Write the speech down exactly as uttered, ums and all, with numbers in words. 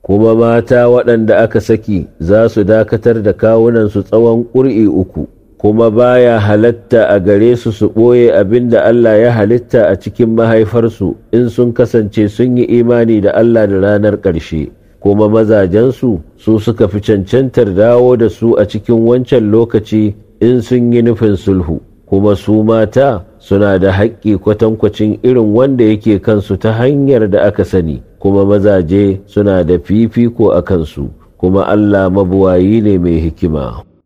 kuma mata waɗanda aka saki za su dakatar da kawunansu tsawon ƙur'i uku, kuma baya halatta a gare su su ɓoye abin da Allah ya halitta a cikin mahaifarsu in sun kasance sun yi imani da Allah da ranar ƙarshe, kuma mazajensu su suka fi cancantar dawo da su a cikin wancan lokaci in sun yi nufin sulhu, kuma su mata suna da haƙƙi kwatankwacin irin wanda yake kansu ta hanyar da aka sani, kuma mazaje suna da fifiko a kansu, kuma Allah mabuwayi ne mai hikima.